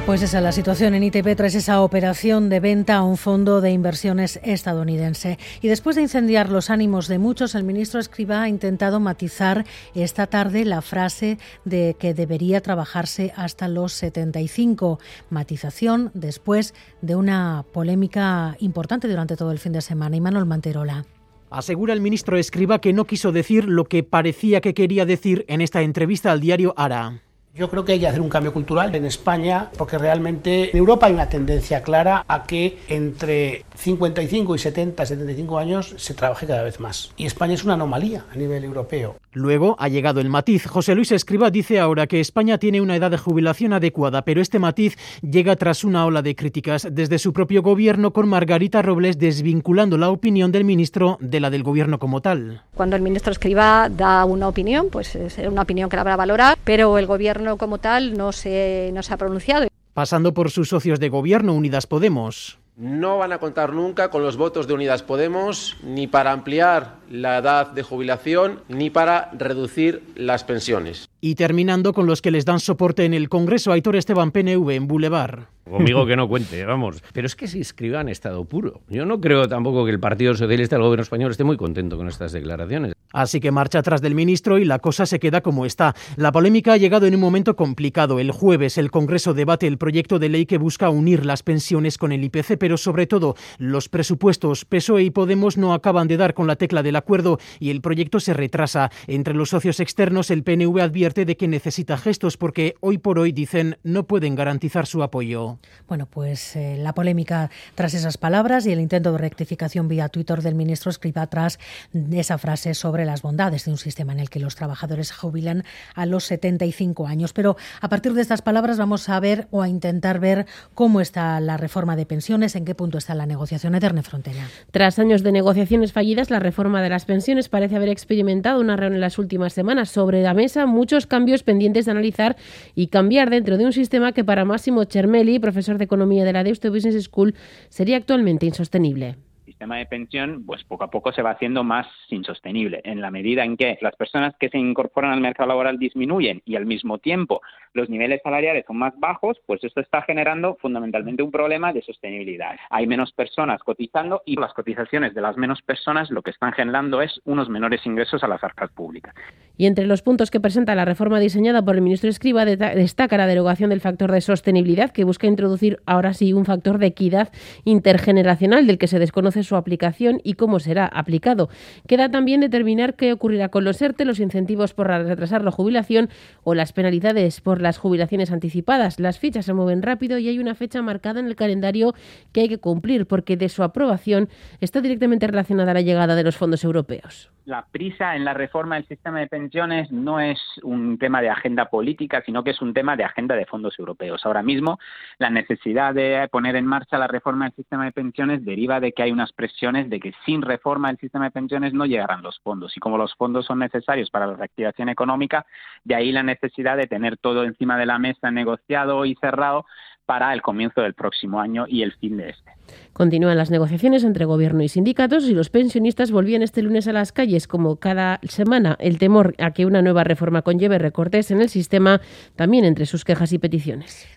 Pues esa es la situación en ITP tras esa operación de venta a un fondo de inversiones estadounidense. Y después de incendiar los ánimos de muchos, el ministro Escrivá ha intentado matizar esta tarde la frase de que debería trabajarse hasta los 75. Matización después de una polémica importante durante todo el fin de semana. Imanol Manterola. Asegura el ministro Escrivá que no quiso decir lo que parecía que quería decir en esta entrevista al diario Ara. Yo creo que hay que hacer un cambio cultural en España porque realmente en Europa hay una tendencia clara a que entre 55 y 75 años se trabaje cada vez más. Y España es una anomalía a nivel europeo. Luego ha llegado el matiz. José Luis Escrivá dice ahora que España tiene una edad de jubilación adecuada, pero este matiz llega tras una ola de críticas desde su propio gobierno, con Margarita Robles desvinculando la opinión del ministro de la del gobierno como tal. Cuando el ministro Escrivá da una opinión, pues es una opinión que la habrá valorar, pero el gobierno como tal no se ha pronunciado. Pasando por sus socios de gobierno, Unidas Podemos. No van a contar nunca con los votos de Unidas Podemos ni para ampliar la edad de jubilación ni para reducir las pensiones. Y terminando con los que les dan soporte en el Congreso, Aitor Esteban, PNV, en Boulevard. Conmigo que no cuente, vamos. Pero es que si Escrivá en estado puro. Yo no creo tampoco que el Partido Socialista del Gobierno español esté muy contento con estas declaraciones. Así que marcha atrás del ministro y la cosa se queda como está. La polémica ha llegado en un momento complicado. El jueves el Congreso debate el proyecto de ley que busca unir las pensiones con el IPC, pero sobre todo los presupuestos. PSOE y Podemos no acaban de dar con la tecla del acuerdo y el proyecto se retrasa. Entre los socios externos, el PNV advierte de que necesita gestos porque hoy por hoy, dicen, no pueden garantizar su apoyo. Bueno, pues la polémica tras esas palabras y el intento de rectificación vía Twitter del ministro Escrivá tras esa frase sobre las bondades de un sistema en el que los trabajadores se jubilan a los 75 años. Pero a partir de estas palabras vamos a ver o a intentar ver cómo está la reforma de pensiones, en qué punto está la negociación. Ederne Frontera. Tras años de negociaciones fallidas, la reforma de las pensiones parece haber experimentado una reunión en las últimas semanas. Sobre la mesa, muchos cambios pendientes de analizar y cambiar dentro de un sistema que para Máximo Chermeli, profesor de Economía de la Deusto Business School, sería actualmente insostenible. El sistema de pensión, pues poco a poco se va haciendo más insostenible, en la medida en que las personas que se incorporan al mercado laboral disminuyen y al mismo tiempo los niveles salariales son más bajos, pues esto está generando fundamentalmente un problema de sostenibilidad. Hay menos personas cotizando y las cotizaciones de las menos personas lo que están generando es unos menores ingresos a las arcas públicas. Y entre los puntos que presenta la reforma diseñada por el ministro Escrivá destaca la derogación del factor de sostenibilidad, que busca introducir ahora sí un factor de equidad intergeneracional del que se desconoce su aplicación y cómo será aplicado. Queda también determinar qué ocurrirá con los ERTE, los incentivos por retrasar la jubilación o las penalidades por las jubilaciones anticipadas. Las fichas se mueven rápido y hay una fecha marcada en el calendario que hay que cumplir porque de su aprobación está directamente relacionada la llegada de los fondos europeos. La prisa en la reforma del sistema de pensiones no es un tema de agenda política, sino que es un tema de agenda de fondos europeos. Ahora mismo, la necesidad de poner en marcha la reforma del sistema de pensiones deriva de que hay unas presiones de que sin reforma del sistema de pensiones no llegarán los fondos. Y como los fondos son necesarios para la reactivación económica, de ahí la necesidad de tener todo encima de la mesa negociado y cerrado para el comienzo del próximo año y el fin de este. Continúan las negociaciones entre gobierno y sindicatos y los pensionistas volvían este lunes a las calles como cada semana. El temor a que una nueva reforma conlleve recortes en el sistema también entre sus quejas y peticiones.